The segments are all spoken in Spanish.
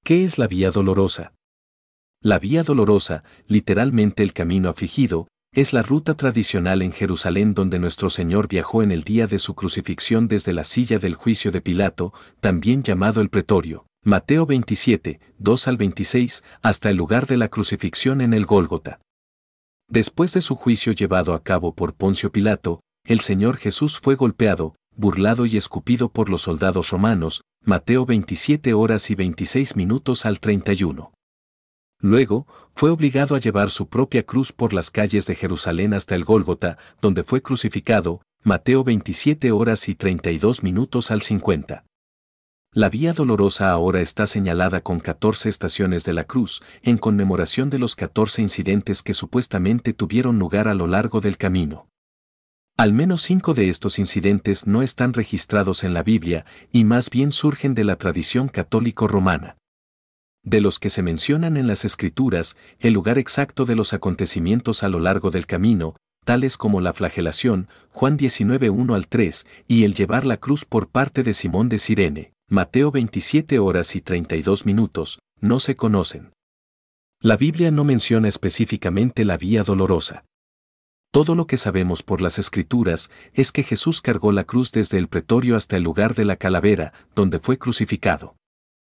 ¿Qué es la Vía Dolorosa? La Vía Dolorosa, literalmente el camino afligido, es la ruta tradicional en Jerusalén donde nuestro Señor viajó en el día de su crucifixión desde la silla del juicio de Pilato, también llamado el Pretorio, Mateo 27, 2 al 26, hasta el lugar de la crucifixión en el Gólgota. Después de su juicio llevado a cabo por Poncio Pilato, el Señor Jesús fue golpeado, burlado y escupido por los soldados romanos, Mateo 27 horas y 26 minutos al 31. Luego, fue obligado a llevar su propia cruz por las calles de Jerusalén hasta el Gólgota, donde fue crucificado, Mateo 27 horas y 32 minutos al 50. La Vía Dolorosa ahora está señalada con 14 estaciones de la cruz, en conmemoración de los 14 incidentes que supuestamente tuvieron lugar a lo largo del camino. Al menos 5 de estos incidentes no están registrados en la Biblia y más bien surgen de la tradición católico-romana. De los que se mencionan en las Escrituras, el lugar exacto de los acontecimientos a lo largo del camino, tales como la flagelación, Juan 19 1 al 3, y el llevar la cruz por parte de Simón de Cirene, Mateo 27 horas y 32 minutos, no se conocen. La Biblia no menciona específicamente la Vía Dolorosa. Todo lo que sabemos por las Escrituras es que Jesús cargó la cruz desde el pretorio hasta el lugar de la calavera, donde fue crucificado.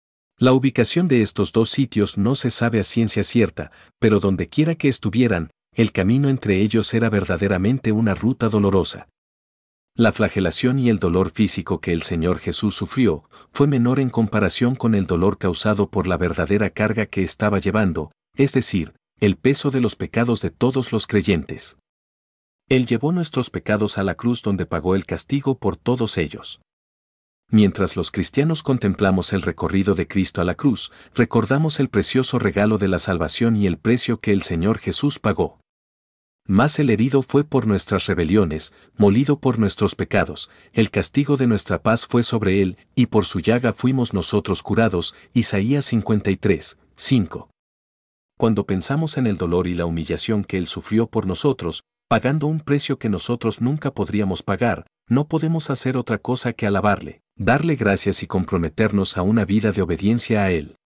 La ubicación de estos dos sitios no se sabe a ciencia cierta, pero donde quiera que estuvieran, el camino entre ellos era verdaderamente una ruta dolorosa. La flagelación y el dolor físico que el Señor Jesús sufrió fue menor en comparación con el dolor causado por la verdadera carga que estaba llevando, es decir, el peso de los pecados de todos los creyentes. Él llevó nuestros pecados a la cruz donde pagó el castigo por todos ellos. Mientras los cristianos contemplamos el recorrido de Cristo a la cruz, recordamos el precioso regalo de la salvación y el precio que el Señor Jesús pagó. Mas el herido fue por nuestras rebeliones, molido por nuestros pecados, el castigo de nuestra paz fue sobre él, y por su llaga fuimos nosotros curados. Isaías 53, 5. Cuando pensamos en el dolor y la humillación que él sufrió por nosotros, pagando un precio que nosotros nunca podríamos pagar, no podemos hacer otra cosa que alabarle, darle gracias y comprometernos a una vida de obediencia a él.